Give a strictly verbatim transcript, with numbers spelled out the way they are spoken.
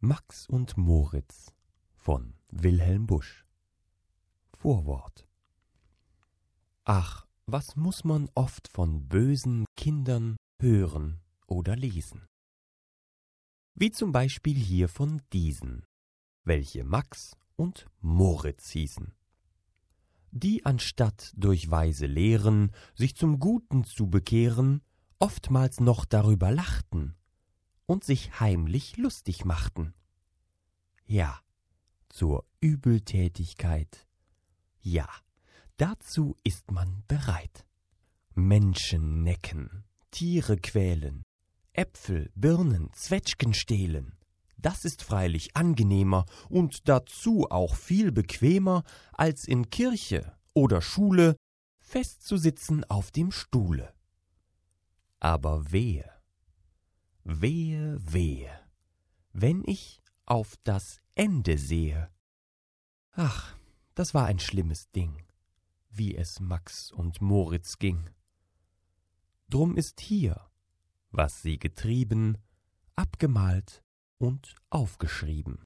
Max und Moritz von Wilhelm Busch. Vorwort. Ach, was muß man oft von bösen Kindern hören oder lesen. Wie zum Beispiel hier von diesen, welche Max und Moritz hießen, die anstatt durch weise Lehren sich zum Guten zu bekehren, oftmals noch darüber lachten und sich heimlich lustig machten. Ja, zur Übeltätigkeit, ja, dazu ist man bereit. Menschen necken, Tiere quälen, Äpfel, Birnen, Zwetschgen stehlen. Das ist freilich angenehmer und dazu auch viel bequemer, als in Kirche oder Schule festzusitzen auf dem Stuhle. Aber wehe, wehe, wehe, wenn ich auf das Ende sehe. Ach, das war ein schlimmes Ding, wie es Max und Moritz ging. Drum ist hier, was sie getrieben, abgemalt und aufgeschrieben.